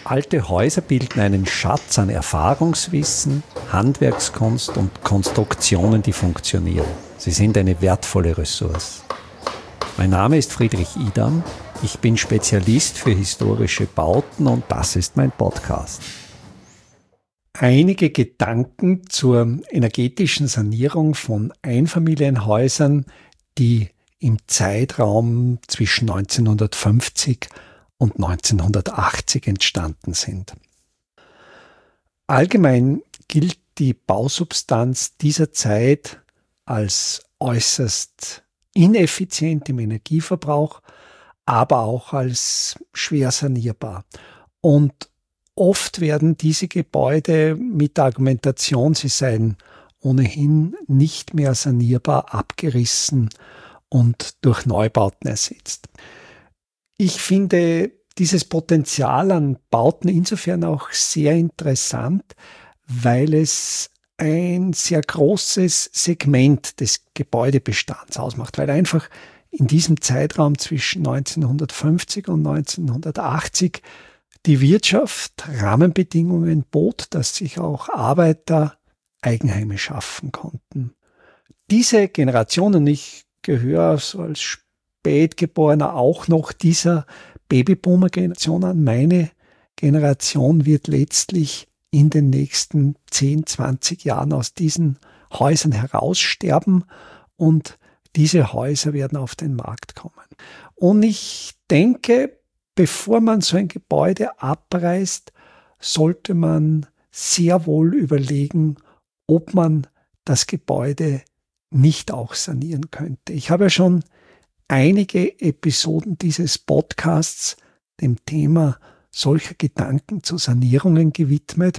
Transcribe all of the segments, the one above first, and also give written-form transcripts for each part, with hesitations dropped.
Alte Häuser bilden einen Schatz an Erfahrungswissen, Handwerkskunst und Konstruktionen, die funktionieren. Sie sind eine wertvolle Ressource. Mein Name ist Friedrich Idam. Ich bin Spezialist für historische Bauten und das ist mein Podcast. Einige Gedanken zur energetischen Sanierung von Einfamilienhäusern, die im Zeitraum zwischen 1950 und 1980 entstanden sind. Allgemein gilt die Bausubstanz dieser Zeit als äußerst ineffizient im Energieverbrauch, aber auch als schwer sanierbar. Und oft werden diese Gebäude mit der Argumentation, sie seien ohnehin nicht mehr sanierbar, abgerissen und durch Neubauten ersetzt. Ich finde dieses Potenzial an Bauten insofern auch sehr interessant, weil es ein sehr großes Segment des Gebäudebestands ausmacht, weil einfach in diesem Zeitraum zwischen 1950 und 1980 die Wirtschaft Rahmenbedingungen bot, dass sich auch Arbeiter Eigenheime schaffen konnten. Diese Generation, und ich gehöre so als Spätgeborener auch noch dieser Babyboomer-Generation an, meine Generation wird letztlich in den nächsten 10, 20 Jahren aus diesen Häusern heraussterben und diese Häuser werden auf den Markt kommen. Und ich denke, bevor man so ein Gebäude abreißt, sollte man sehr wohl überlegen, ob man das Gebäude nicht auch sanieren könnte. Ich habe ja schon einige Episoden dieses Podcasts dem Thema solcher Gedanken zu Sanierungen gewidmet.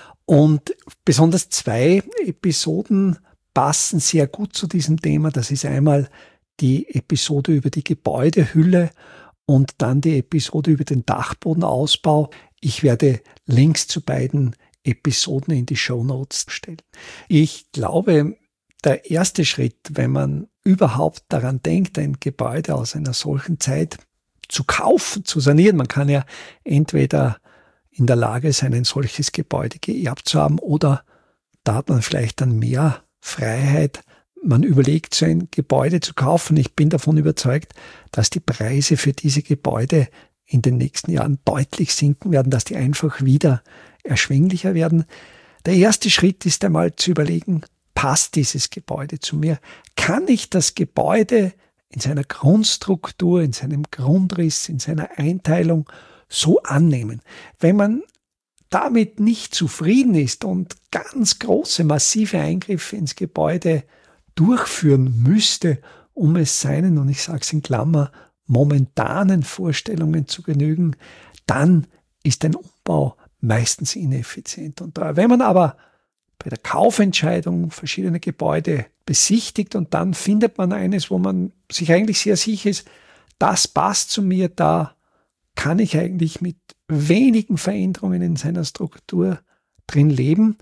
Und besonders 2 Episoden passen sehr gut zu diesem Thema. Das ist einmal die Episode über die Gebäudehülle und dann die Episode über den Dachbodenausbau. Ich werde Links zu beiden Episoden in die Shownotes stellen. Ich glaube, der erste Schritt, wenn man überhaupt daran denkt, ein Gebäude aus einer solchen Zeit zu kaufen, zu sanieren, man kann ja entweder in der Lage sein, ein solches Gebäude geerbt zu haben, oder da hat man vielleicht dann mehr Freiheit. Man überlegt, so ein Gebäude zu kaufen. Ich bin davon überzeugt, dass die Preise für diese Gebäude in den nächsten Jahren deutlich sinken werden, dass die einfach wieder erschwinglicher werden. Der erste Schritt ist einmal zu überlegen, passt dieses Gebäude zu mir? Kann ich das Gebäude in seiner Grundstruktur, in seinem Grundriss, in seiner Einteilung so annehmen? Wenn man damit nicht zufrieden ist und ganz große, massive Eingriffe ins Gebäude durchführen müsste, um es seinen, und ich sage es in Klammer, momentanen Vorstellungen zu genügen, dann ist ein Umbau meistens ineffizient und teuer. Wenn man aber bei der Kaufentscheidung verschiedene Gebäude besichtigt und dann findet man eines, wo man sich eigentlich sehr sicher ist, das passt zu mir, da kann ich eigentlich mit wenigen Veränderungen in seiner Struktur drin leben,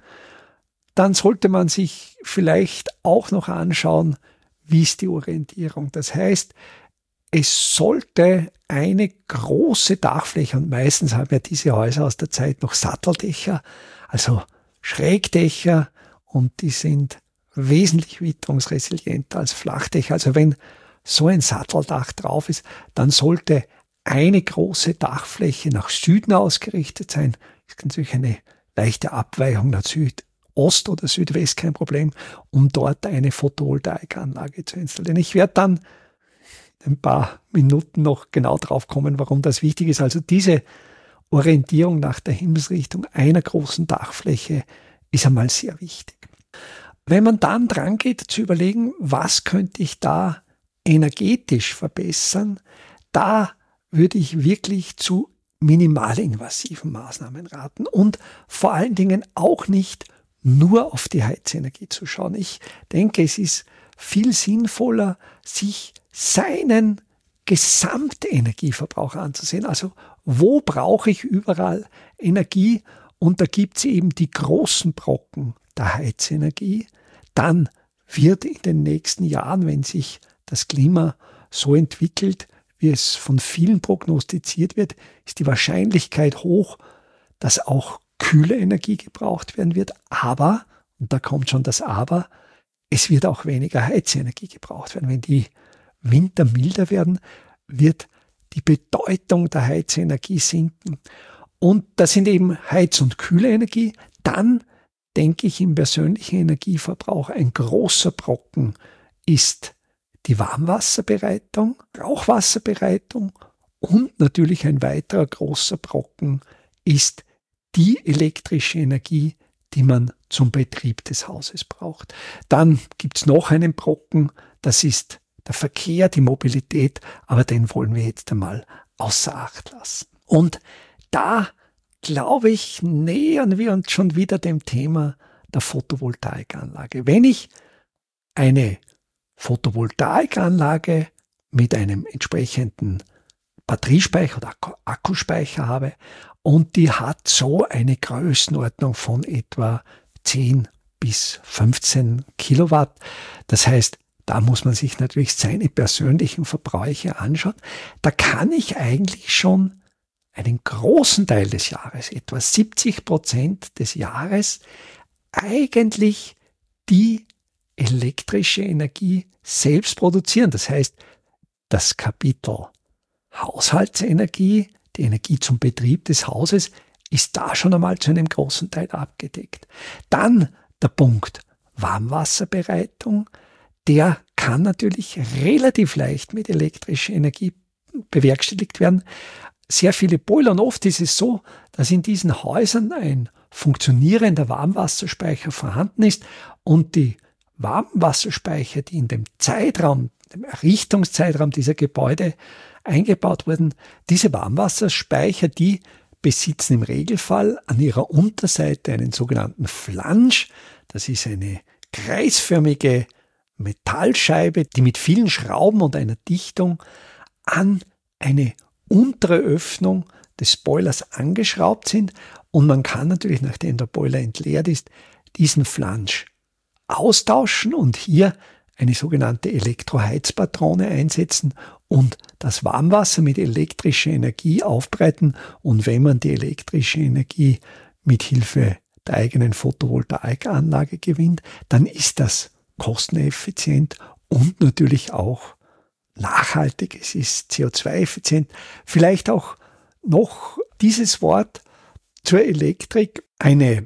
dann sollte man sich vielleicht auch noch anschauen, wie ist die Orientierung. Das heißt, es sollte eine große Dachfläche, und meistens haben ja diese Häuser aus der Zeit noch Satteldächer, also Schrägdächer, und die sind wesentlich witterungsresilienter als Flachdächer. Also wenn so ein Satteldach drauf ist, dann sollte eine große Dachfläche nach Süden ausgerichtet sein. Es kann natürlich eine leichte Abweichung nach Südost oder Südwest, kein Problem, um dort eine Photovoltaikanlage zu installieren. Ich werde dann in ein paar Minuten noch genau drauf kommen, warum das wichtig ist. Also diese Orientierung nach der Himmelsrichtung einer großen Dachfläche ist einmal sehr wichtig. Wenn man dann dran geht, zu überlegen, was könnte ich da energetisch verbessern, da würde ich wirklich zu minimalinvasiven Maßnahmen raten und vor allen Dingen auch nicht nur auf die Heizenergie zu schauen. Ich denke, es ist viel sinnvoller, sich seinen Gesamtenergieverbrauch anzusehen. Also wo brauche ich überall Energie? Und da gibt es eben die großen Brocken der Heizenergie. Dann wird in den nächsten Jahren, wenn sich das Klima so entwickelt, wie es von vielen prognostiziert wird, ist die Wahrscheinlichkeit hoch, dass auch kühle Energie gebraucht werden wird, aber, und da kommt schon das Aber, es wird auch weniger Heizenergie gebraucht werden. Wenn die Winter milder werden, wird die Bedeutung der Heizenergie sinken. Und das sind eben Heiz- und kühle Energie. Dann denke ich, im persönlichen Energieverbrauch ein großer Brocken ist die Warmwasserbereitung, Rauchwasserbereitung und natürlich ein weiterer großer Brocken ist die elektrische Energie, die man zum Betrieb des Hauses braucht. Dann gibt es noch einen Brocken, das ist der Verkehr, die Mobilität, aber den wollen wir jetzt einmal außer Acht lassen. Und da, glaube ich, nähern wir uns schon wieder dem Thema der Photovoltaikanlage. Wenn ich eine Photovoltaikanlage mit einem entsprechenden Batteriespeicher oder Akkuspeicher habe und die hat so eine Größenordnung von etwa 10 bis 15 Kilowatt. Das heißt, da muss man sich natürlich seine persönlichen Verbräuche anschauen. Da kann ich eigentlich schon einen großen Teil des Jahres, etwa 70% des Jahres, eigentlich die elektrische Energie selbst produzieren. Das heißt, das Kapitel Haushaltsenergie, die Energie zum Betrieb des Hauses, ist da schon einmal zu einem großen Teil abgedeckt. Dann der Punkt Warmwasserbereitung, der kann natürlich relativ leicht mit elektrischer Energie bewerkstelligt werden. Sehr viele Boiler, und oft ist es so, dass in diesen Häusern ein funktionierender Warmwasserspeicher vorhanden ist und die Warmwasserspeicher, die in dem Zeitraum, dem Errichtungszeitraum dieser Gebäude eingebaut wurden, diese Warmwasserspeicher, die besitzen im Regelfall an ihrer Unterseite einen sogenannten Flansch. Das ist eine kreisförmige Metallscheibe, die mit vielen Schrauben und einer Dichtung an eine untere Öffnung des Boilers angeschraubt sind. Und man kann natürlich, nachdem der Boiler entleert ist, diesen Flansch austauschen und hier eine sogenannte Elektroheizpatrone einsetzen und das Warmwasser mit elektrischer Energie aufbereiten. Und wenn man die elektrische Energie mit Hilfe der eigenen Photovoltaikanlage gewinnt, dann ist das kosteneffizient und natürlich auch nachhaltig. Es ist CO2-effizient. Vielleicht auch noch dieses Wort zur Elektrik. Eine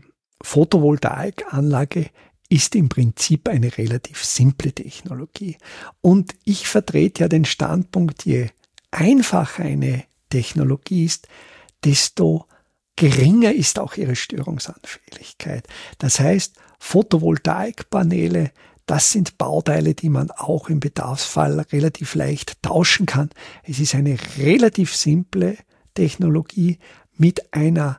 Photovoltaikanlage ist im Prinzip eine relativ simple Technologie. Und ich vertrete ja den Standpunkt, je einfacher eine Technologie ist, desto geringer ist auch ihre Störungsanfälligkeit. Das heißt, Photovoltaikpaneele, das sind Bauteile, die man auch im Bedarfsfall relativ leicht tauschen kann. Es ist eine relativ simple Technologie mit einer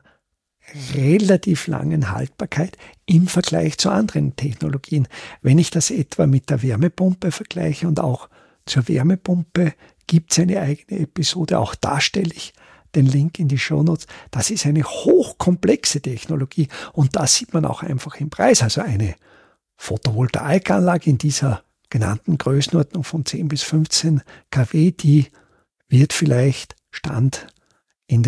relativ langen Haltbarkeit im Vergleich zu anderen Technologien. Wenn ich das etwa mit der Wärmepumpe vergleiche, und auch zur Wärmepumpe gibt es eine eigene Episode, auch da stelle ich den Link in die Shownotes. Das ist eine hochkomplexe Technologie und das sieht man auch einfach im Preis. Also eine Photovoltaikanlage in dieser genannten Größenordnung von 10 bis 15 kW, die wird vielleicht Stand Ende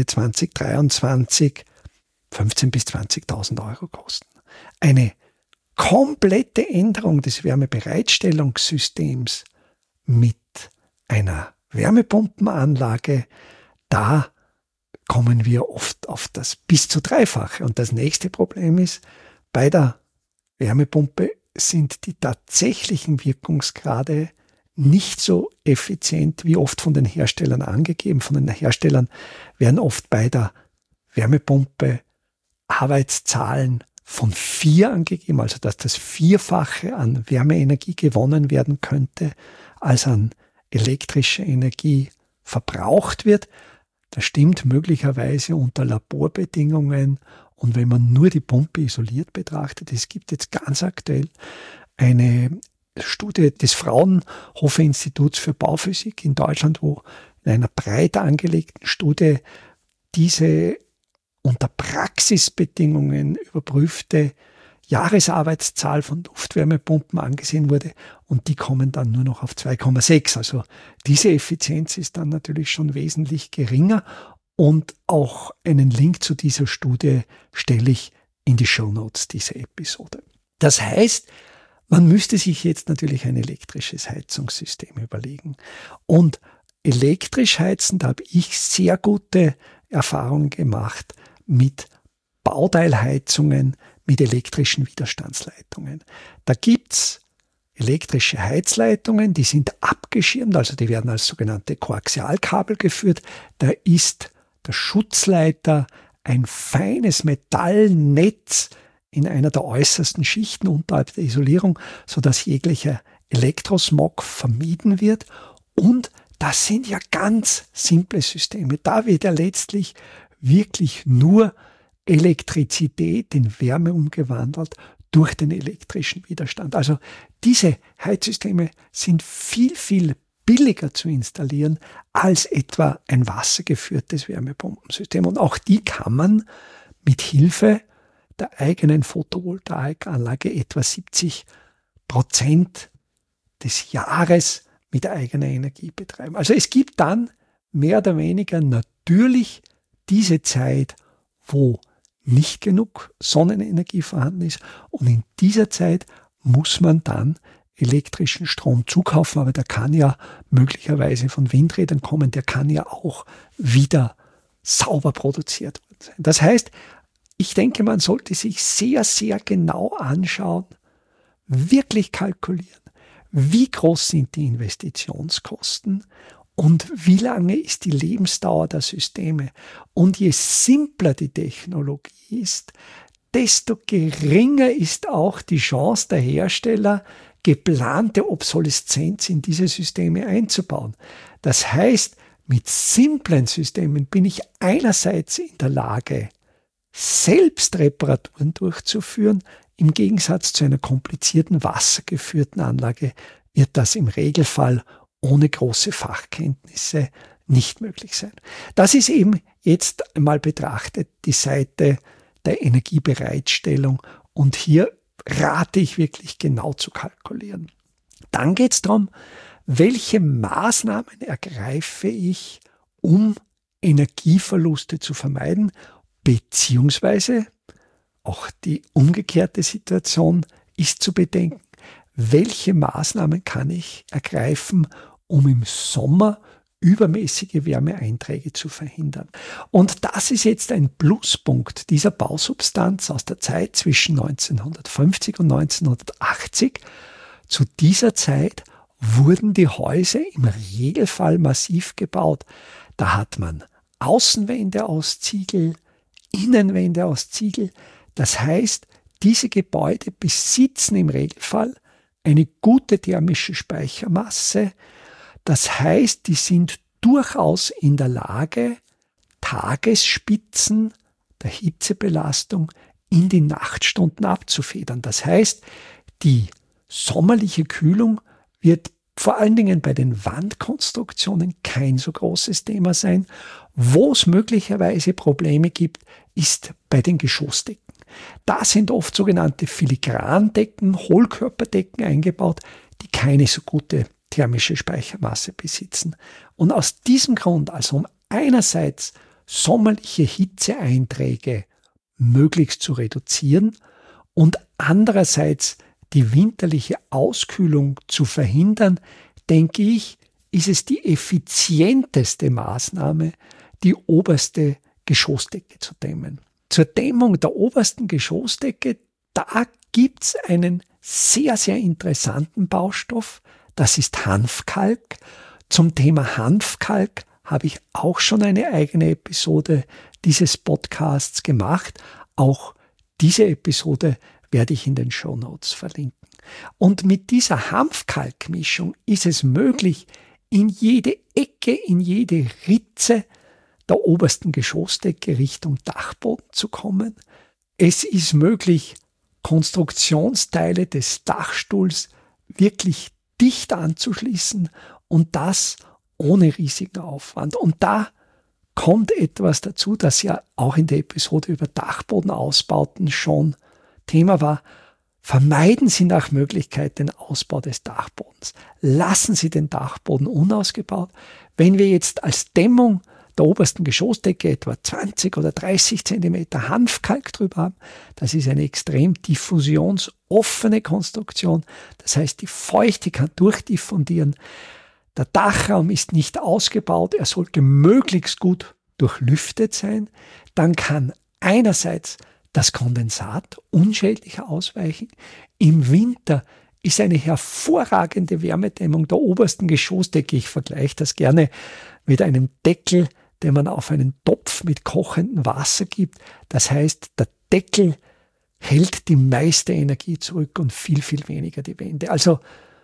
2023 15.000 bis 20.000 Euro kosten. Eine komplette Änderung des Wärmebereitstellungssystems mit einer Wärmepumpenanlage, da kommen wir oft auf das bis zu Dreifache. Und das nächste Problem ist, bei der Wärmepumpe sind die tatsächlichen Wirkungsgrade nicht so effizient wie oft von den Herstellern angegeben. Von den Herstellern werden oft bei der Wärmepumpe Arbeitszahlen von 4 angegeben, also dass das Vierfache an Wärmeenergie gewonnen werden könnte, als an elektrischer Energie verbraucht wird. Das stimmt möglicherweise unter Laborbedingungen und wenn man nur die Pumpe isoliert betrachtet. Es gibt jetzt ganz aktuell eine Studie des Fraunhofer Instituts für Bauphysik in Deutschland, wo in einer breit angelegten Studie diese unter Praxisbedingungen überprüfte Jahresarbeitszahl von Luftwärmepumpen angesehen wurde und die kommen dann nur noch auf 2,6. Also diese Effizienz ist dann natürlich schon wesentlich geringer Und auch einen Link zu dieser Studie stelle ich in die Shownotes dieser Episode. Das heißt, man müsste sich jetzt natürlich ein elektrisches Heizungssystem überlegen. Und elektrisch heizen, da habe ich sehr gute Erfahrungen gemacht mit Bauteilheizungen, mit elektrischen Widerstandsleitungen. Da gibt's elektrische Heizleitungen, die sind abgeschirmt, also die werden als sogenannte Koaxialkabel geführt. Da ist der Schutzleiter ein feines Metallnetz in einer der äußersten Schichten unterhalb der Isolierung, sodass jeglicher Elektrosmog vermieden wird. Und das sind ja ganz simple Systeme. Da wird ja letztlich wirklich nur Elektrizität in Wärme umgewandelt durch den elektrischen Widerstand. Also diese Heizsysteme sind viel, viel billiger zu installieren als etwa ein wassergeführtes Wärmepumpensystem. Und auch die kann man mit Hilfe der eigenen Photovoltaikanlage etwa 70% des Jahres mit eigener Energie betreiben. Also es gibt dann mehr oder weniger natürlich diese Zeit, wo nicht genug Sonnenenergie vorhanden ist. Und in dieser Zeit muss man dann elektrischen Strom zukaufen, aber der kann ja möglicherweise von Windrädern kommen, der kann ja auch wieder sauber produziert sein. Das heißt, ich denke, man sollte sich sehr, sehr genau anschauen, wirklich kalkulieren, wie groß sind die Investitionskosten und wie lange ist die Lebensdauer der Systeme. Und je simpler die Technologie ist, desto geringer ist auch die Chance der Hersteller, geplante Obsoleszenz in diese Systeme einzubauen. Das heißt, mit simplen Systemen bin ich einerseits in der Lage, selbst Reparaturen durchzuführen. Im Gegensatz zu einer komplizierten wassergeführten Anlage wird das im Regelfall ohne große Fachkenntnisse nicht möglich sein. Das ist eben jetzt einmal betrachtet die Seite der Energiebereitstellung und hier rate ich wirklich genau zu kalkulieren. Dann geht es darum, welche Maßnahmen ergreife ich, um Energieverluste zu vermeiden, beziehungsweise auch die umgekehrte Situation ist zu bedenken. Welche Maßnahmen kann ich ergreifen, um im Sommer übermäßige Wärmeeinträge zu verhindern? Und das ist jetzt ein Pluspunkt dieser Bausubstanz aus der Zeit zwischen 1950 und 1980. Zu dieser Zeit wurden die Häuser im Regelfall massiv gebaut. Da hat man Außenwände aus Ziegel, Innenwände aus Ziegel. Das heißt, diese Gebäude besitzen im Regelfall eine gute thermische Speichermasse. Das heißt, die sind durchaus in der Lage, Tagesspitzen der Hitzebelastung in die Nachtstunden abzufedern. Das heißt, die sommerliche Kühlung wird vor allen Dingen bei den Wandkonstruktionen kein so großes Thema sein. Wo es möglicherweise Probleme gibt, ist bei den Geschossdecken. Da sind oft sogenannte Filigrandecken, Hohlkörperdecken eingebaut, die keine so gute thermische Speichermasse besitzen. Und aus diesem Grund, also um einerseits sommerliche Hitzeeinträge möglichst zu reduzieren und andererseits die winterliche Auskühlung zu verhindern, denke ich, ist es die effizienteste Maßnahme, die oberste Geschossdecke zu dämmen. Zur Dämmung der obersten Geschossdecke, da gibt es einen sehr, sehr interessanten Baustoff. Das ist Hanfkalk. Zum Thema Hanfkalk habe ich auch schon eine eigene Episode dieses Podcasts gemacht. Auch diese Episode werde ich in den Shownotes verlinken. Und mit dieser Hanfkalkmischung ist es möglich, in jede Ecke, in jede Ritze der obersten Geschossdecke Richtung Dachboden zu kommen. Es ist möglich, Konstruktionsteile des Dachstuhls wirklich dicht anzuschließen und das ohne riesigen Aufwand. Und da kommt etwas dazu, das ja auch in der Episode über Dachbodenausbauten schon Thema war. Vermeiden Sie nach Möglichkeit den Ausbau des Dachbodens. Lassen Sie den Dachboden unausgebaut. Wenn wir jetzt als Dämmung der obersten Geschossdecke etwa 20 oder 30 Zentimeter Hanfkalk drüber haben. Das ist eine extrem diffusionsoffene Konstruktion. Das heißt, die Feuchte kann durchdiffundieren. Der Dachraum ist nicht ausgebaut. Er sollte möglichst gut durchlüftet sein. Dann kann einerseits das Kondensat unschädlicher ausweichen. Im Winter ist eine hervorragende Wärmedämmung der obersten Geschossdecke. Ich vergleiche das gerne mit einem Deckel, den man auf einen Topf mit kochendem Wasser gibt. Das heißt, der Deckel hält die meiste Energie zurück und viel, viel weniger die Wände. Also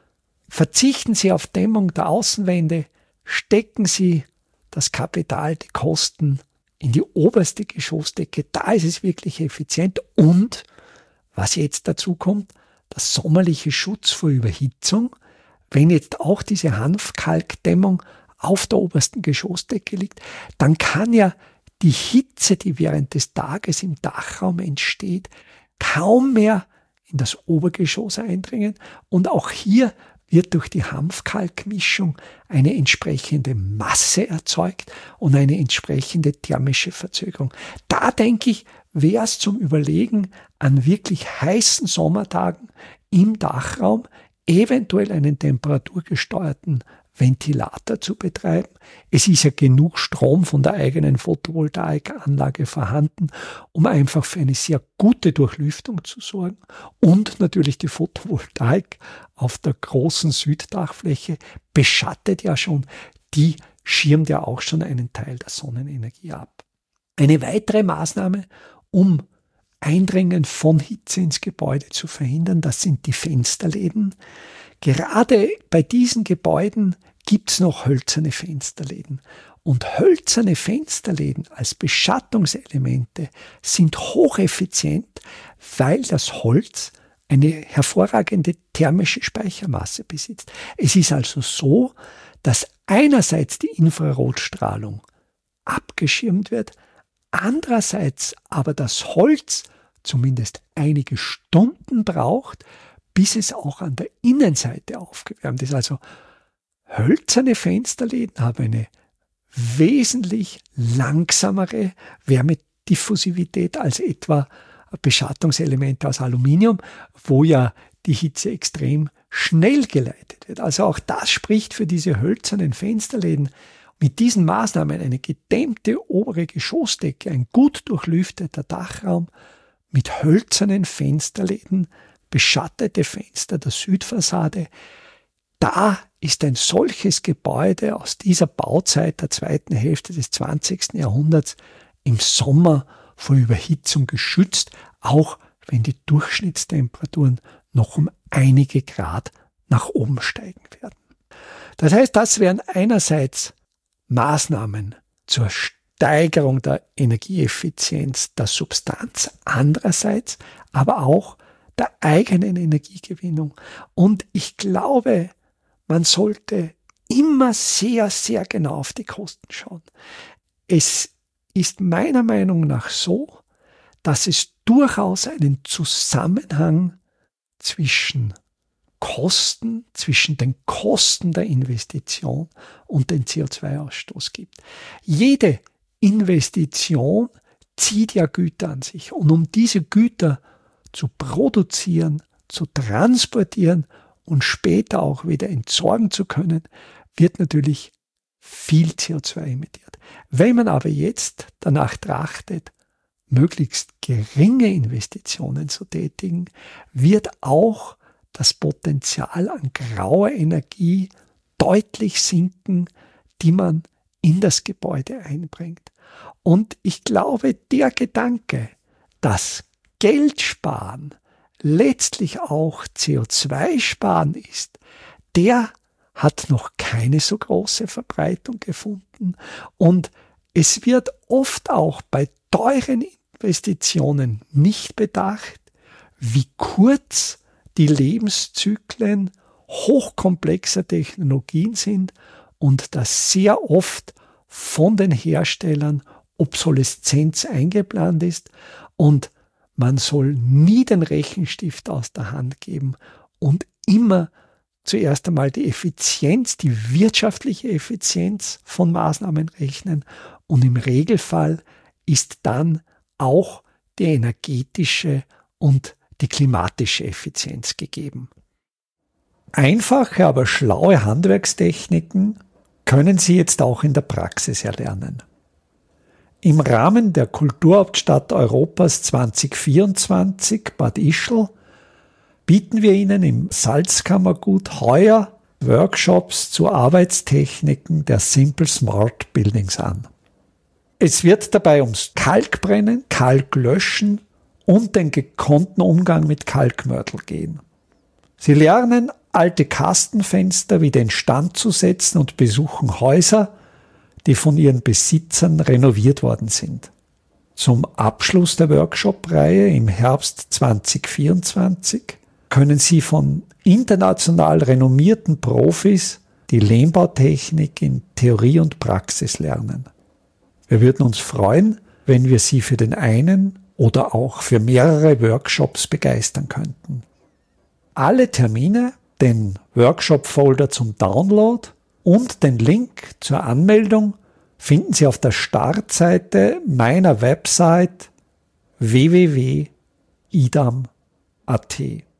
verzichten Sie auf Dämmung der Außenwände, stecken Sie das Kapital, die Kosten in die oberste Geschossdecke. Da ist es wirklich effizient. Und was jetzt dazu kommt, der sommerliche Schutz vor Überhitzung. Wenn jetzt auch diese Hanfkalkdämmung auf der obersten Geschossdecke liegt, dann kann ja die Hitze, die während des Tages im Dachraum entsteht, kaum mehr in das Obergeschoss eindringen. Und auch hier wird durch die Hanfkalkmischung eine entsprechende Masse erzeugt und eine entsprechende thermische Verzögerung. Da denke ich, wäre es zum Überlegen, an wirklich heißen Sommertagen im Dachraum eventuell einen temperaturgesteuerten Ventilator zu betreiben. Es ist ja genug Strom von der eigenen Photovoltaikanlage vorhanden, um einfach für eine sehr gute Durchlüftung zu sorgen. Und natürlich die Photovoltaik auf der großen Süddachfläche beschattet ja schon, die schirmt ja auch schon einen Teil der Sonnenenergie ab. Eine weitere Maßnahme, um Eindringen von Hitze ins Gebäude zu verhindern, das sind die Fensterläden. Gerade bei diesen Gebäuden gibt es noch hölzerne Fensterläden. Und hölzerne Fensterläden als Beschattungselemente sind hocheffizient, weil das Holz eine hervorragende thermische Speichermasse besitzt. Es ist also so, dass einerseits die Infrarotstrahlung abgeschirmt wird, andererseits aber das Holz zumindest einige Stunden braucht, bis es auch an der Innenseite aufgewärmt ist. Also hölzerne Fensterläden haben eine wesentlich langsamere Wärmediffusivität als etwa Beschattungselemente aus Aluminium, wo ja die Hitze extrem schnell geleitet wird. Also auch das spricht für diese hölzernen Fensterläden. Mit diesen Maßnahmen eine gedämmte obere Geschossdecke, ein gut durchlüfteter Dachraum mit hölzernen Fensterläden, beschattete Fenster der Südfassade. Da ist ein solches Gebäude aus dieser Bauzeit der zweiten Hälfte des 20. Jahrhunderts im Sommer vor Überhitzung geschützt, auch wenn die Durchschnittstemperaturen noch um einige Grad nach oben steigen werden. Das heißt, das wären einerseits Maßnahmen zur Steigerung der Energieeffizienz der Substanz, andererseits aber auch der eigenen Energiegewinnung. Und ich glaube, man sollte immer sehr, sehr genau auf die Kosten schauen. Es ist meiner Meinung nach so, dass es durchaus einen Zusammenhang zwischen den Kosten der Investition und den CO2-Ausstoß gibt. Jede Investition zieht ja Güter an sich. Und um diese Güter zu produzieren, zu transportieren und später auch wieder entsorgen zu können, wird natürlich viel CO2 emittiert. Wenn man aber jetzt danach trachtet, möglichst geringe Investitionen zu tätigen, wird auch das Potenzial an grauer Energie deutlich sinken, die man in das Gebäude einbringt. Und ich glaube, der Gedanke, dass Geld sparen letztlich auch CO2 sparen ist, der hat noch keine so große Verbreitung gefunden. Und es wird oft auch bei teuren Investitionen nicht bedacht, wie kurz die Lebenszyklen hochkomplexer Technologien sind und dass sehr oft von den Herstellern Obsoleszenz eingeplant ist und man soll nie den Rechenstift aus der Hand geben und immer zuerst einmal die Effizienz, die wirtschaftliche Effizienz von Maßnahmen rechnen und im Regelfall ist dann auch die energetische und die klimatische Effizienz gegeben. Einfache, aber schlaue Handwerkstechniken können Sie jetzt auch in der Praxis erlernen. Im Rahmen der Kulturhauptstadt Europas 2024 Bad Ischl bieten wir Ihnen im Salzkammergut heuer Workshops zu Arbeitstechniken der Simple Smart Buildings an. Es wird dabei ums Kalkbrennen, Kalklöschen und den gekonnten Umgang mit Kalkmörtel gehen. Sie lernen, alte Kastenfenster wieder instand zu setzen und besuchen Häuser, die von ihren Besitzern renoviert worden sind. Zum Abschluss der Workshop-Reihe im Herbst 2024 können Sie von international renommierten Profis die Lehmbautechnik in Theorie und Praxis lernen. Wir würden uns freuen, wenn wir Sie für den einen oder auch für mehrere Workshops begeistern könnten. Alle Termine, den Workshop-Folder zum Download und den Link zur Anmeldung finden Sie auf der Startseite meiner Website www.idam.at.